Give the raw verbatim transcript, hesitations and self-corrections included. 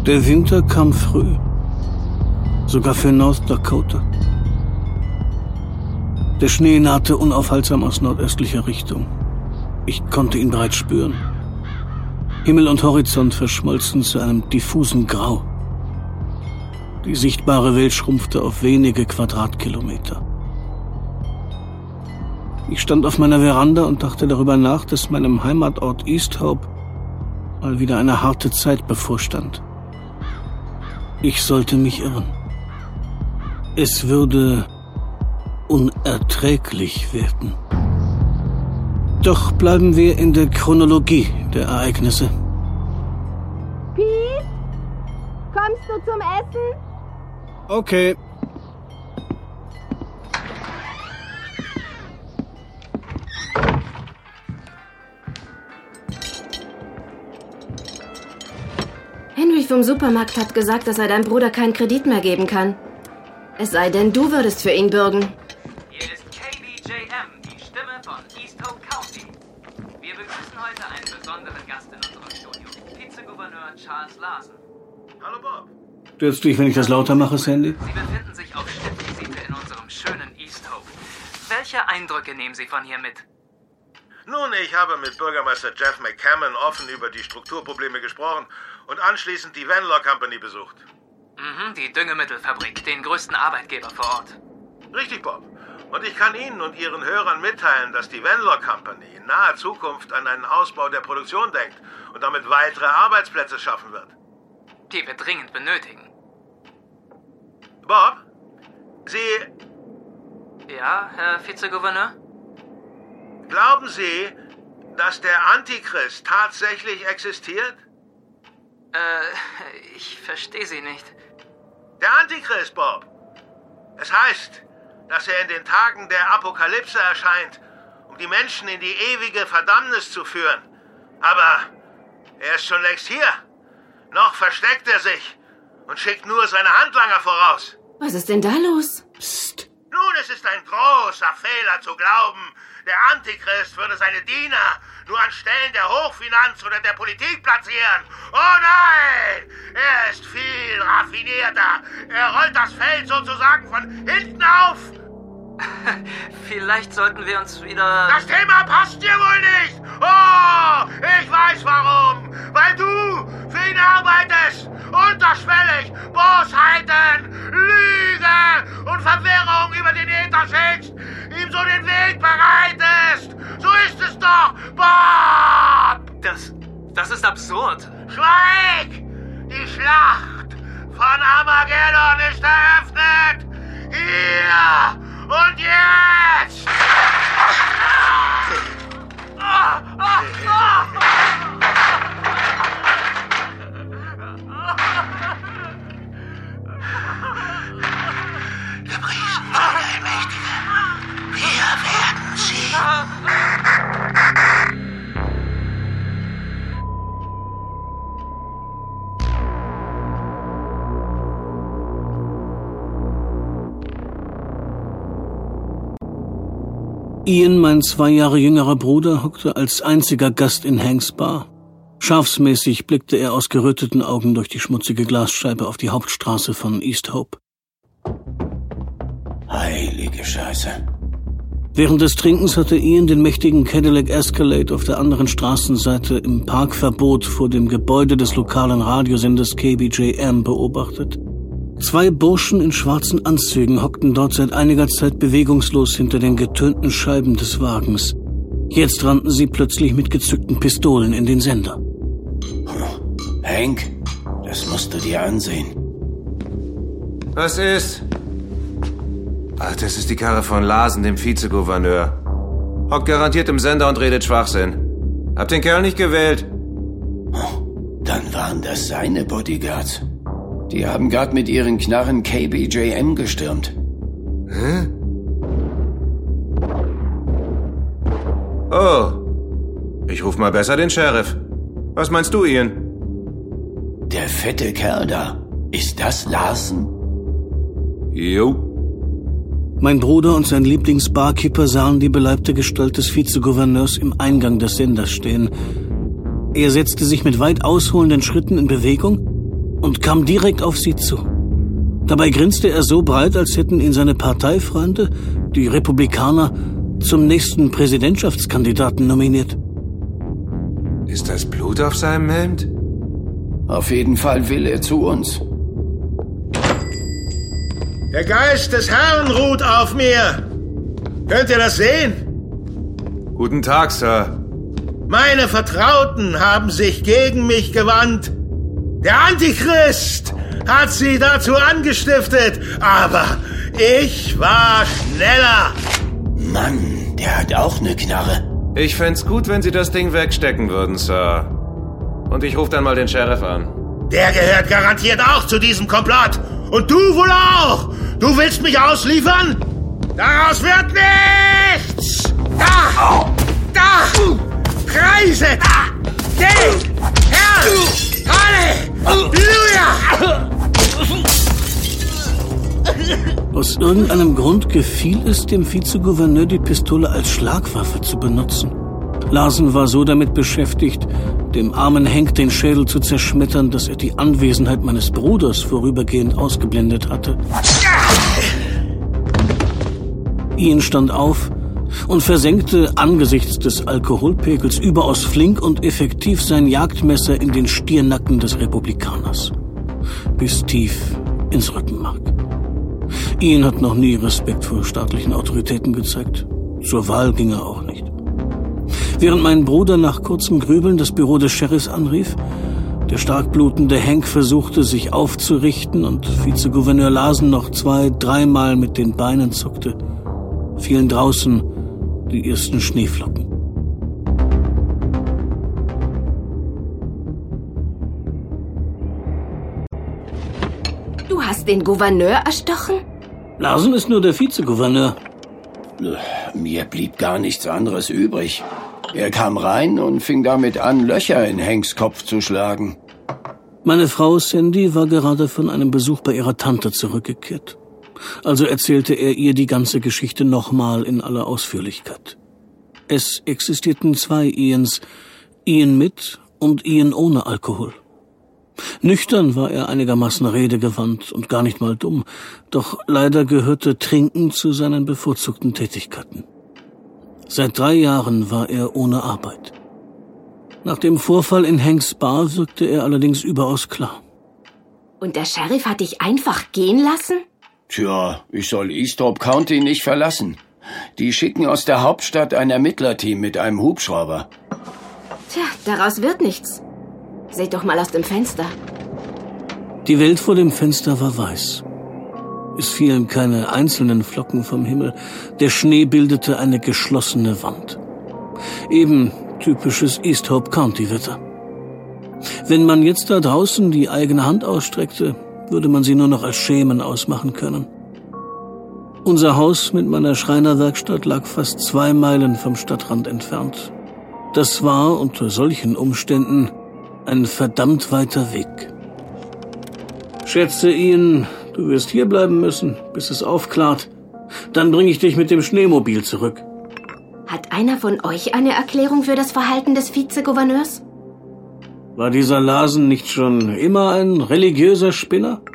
Der Winter kam früh. Sogar für North Dakota. Der Schnee nahte unaufhaltsam aus nordöstlicher Richtung. Ich konnte ihn bereits spüren. Himmel und Horizont verschmolzen zu einem diffusen Grau. Die sichtbare Welt schrumpfte auf wenige Quadratkilometer. Ich stand auf meiner Veranda und dachte darüber nach, dass meinem Heimatort East Hope mal wieder eine harte Zeit bevorstand. Ich sollte mich irren. Es würde unerträglich werden. Doch bleiben wir in der Chronologie der Ereignisse. Pete? Kommst du zum Essen? Okay. Henry vom Supermarkt hat gesagt, dass er deinem Bruder keinen Kredit mehr geben kann. Es sei denn, du würdest für ihn bürgen. Hier ist K B J M, die Stimme von East Hope County. Wir begrüßen heute einen besonderen Gast in unserem Studio, Vizegouverneur Charles Larson. Hallo Bob. Stürzt dich, wenn ich das lauter mache, Sandy? Sie befinden sich auf Stippvisite in unserem schönen East Hope. Welche Eindrücke nehmen Sie von hier mit? Nun, ich habe mit Bürgermeister Jeff McCammon offen über die Strukturprobleme gesprochen und anschließend die Vanlor Company besucht. Mhm, die Düngemittelfabrik, den größten Arbeitgeber vor Ort. Richtig, Bob. Und ich kann Ihnen und Ihren Hörern mitteilen, dass die Vanlor Company in naher Zukunft an einen Ausbau der Produktion denkt und damit weitere Arbeitsplätze schaffen wird. Die wir dringend benötigen. Bob? Sie... Ja, Herr Vizegouverneur? Glauben Sie, dass der Antichrist tatsächlich existiert? Äh, ich verstehe Sie nicht. Der Antichrist, Bob. Es heißt, dass er in den Tagen der Apokalypse erscheint, um die Menschen in die ewige Verdammnis zu führen. Aber er ist schon längst hier. Noch versteckt er sich und schickt nur seine Handlanger voraus. Was ist denn da los? Psst. Nun, es ist ein großer Fehler zu glauben, der Antichrist würde seine Diener nur an Stellen der Hochfinanz oder der Politik platzieren. Oh nein! Er ist viel raffinierter. Er rollt das Feld sozusagen von hinten auf. Vielleicht sollten wir uns wieder... Das Thema passt dir wohl nicht! Oh, ich weiß warum! Weil du für ihn arbeitest! Unterschwellig Bosheiten, Lüge und Verwirrung über den Äther schickst! Ihm so den Weg bereitest! So ist es doch, Bob! Das... das ist absurd. Schweig! Die Schlacht von Armageddon ist eröffnet! Hier und jetzt! Gepriesen sei der Allmächtige. Wir werden siegen. Ian, mein zwei Jahre jüngerer Bruder, hockte als einziger Gast in Hanks Bar. Schafsmäßig blickte er aus geröteten Augen durch die schmutzige Glasscheibe auf die Hauptstraße von East Hope. Heilige Scheiße. Während des Trinkens hatte Ian den mächtigen Cadillac Escalade auf der anderen Straßenseite im Parkverbot vor dem Gebäude des lokalen Radiosenders K B J M beobachtet. Zwei Burschen in schwarzen Anzügen hockten dort seit einiger Zeit bewegungslos hinter den getönten Scheiben des Wagens. Jetzt rannten sie plötzlich mit gezückten Pistolen in den Sender. Hank, das musst du dir ansehen. Was ist? Ach, das ist die Karre von Larsen, dem Vizegouverneur. Hockt garantiert im Sender und redet Schwachsinn. Hab den Kerl nicht gewählt. Dann waren das seine Bodyguards. Die haben gerade mit ihren Knarren K B J M gestürmt. Hä? Oh. Ich ruf mal besser den Sheriff. Was meinst du, Ian? Der fette Kerl da. Ist das Larsen? Jo. Mein Bruder und sein Lieblingsbarkeeper sahen die beleibte Gestalt des Vizegouverneurs im Eingang des Senders stehen. Er setzte sich mit weit ausholenden Schritten in Bewegung und kam direkt auf sie zu. Dabei grinste er so breit, als hätten ihn seine Parteifreunde, die Republikaner, zum nächsten Präsidentschaftskandidaten nominiert. Ist das Blut auf seinem Hemd? Auf jeden Fall will er zu uns. Der Geist des Herrn ruht auf mir. Könnt ihr das sehen? Guten Tag, Sir. Meine Vertrauten haben sich gegen mich gewandt. Der Antichrist hat sie dazu angestiftet, aber ich war schneller. Mann, der hat auch eine Knarre. Ich fänd's gut, wenn Sie das Ding wegstecken würden, Sir. Und ich rufe dann mal den Sheriff an. Der gehört garantiert auch zu diesem Komplott. Und du wohl auch. Du willst mich ausliefern? Daraus wird nichts. Da! Da! Preiset! Den Herrn! Halleluja! Aus irgendeinem Grund gefiel es dem Vizegouverneur, die Pistole als Schlagwaffe zu benutzen. Larsen war so damit beschäftigt, dem armen Hank den Schädel zu zerschmettern, dass er die Anwesenheit meines Bruders vorübergehend ausgeblendet hatte. Ian stand auf und versenkte angesichts des Alkoholpegels überaus flink und effektiv sein Jagdmesser in den Stirnacken des Republikaners. Bis tief ins Rückenmark. Ian hat noch nie Respekt vor staatlichen Autoritäten gezeigt. Zur Wahl ging er auch nicht. Während mein Bruder nach kurzem Grübeln das Büro des Sheriffs anrief, der stark blutende Hank versuchte, sich aufzurichten und Vizegouverneur Larsen noch zwei, dreimal mit den Beinen zuckte, fielen draußen die ersten Schneeflocken. Du hast den Gouverneur erstochen? Larsen ist nur der Vizegouverneur. Mir blieb gar nichts anderes übrig. Er kam rein und fing damit an, Löcher in Hanks Kopf zu schlagen. Meine Frau Sandy war gerade von einem Besuch bei ihrer Tante zurückgekehrt. Also erzählte er ihr die ganze Geschichte nochmal in aller Ausführlichkeit. Es existierten zwei Ians, Ian mit und Ian ohne Alkohol. Nüchtern war er einigermaßen redegewandt und gar nicht mal dumm, doch leider gehörte Trinken zu seinen bevorzugten Tätigkeiten. Seit drei Jahren war er ohne Arbeit. Nach dem Vorfall in Hanks Bar wirkte er allerdings überaus klar. Und der Sheriff hat dich einfach gehen lassen? Tja, ich soll East Hope County nicht verlassen. Die schicken aus der Hauptstadt ein Ermittlerteam mit einem Hubschrauber. Tja, daraus wird nichts. Seht doch mal aus dem Fenster. Die Welt vor dem Fenster war weiß. Es fielen keine einzelnen Flocken vom Himmel. Der Schnee bildete eine geschlossene Wand. Eben typisches East Hope County Wetter. Wenn man jetzt da draußen die eigene Hand ausstreckte, würde man sie nur noch als Schemen ausmachen können. Unser Haus mit meiner Schreinerwerkstatt lag fast zwei Meilen vom Stadtrand entfernt. Das war unter solchen Umständen ein verdammt weiter Weg. Schätze Ian, du wirst hier bleiben müssen, bis es aufklart. Dann bringe ich dich mit dem Schneemobil zurück. Hat einer von euch eine Erklärung für das Verhalten des Vizegouverneurs? War dieser Larsen nicht schon immer ein religiöser Spinner?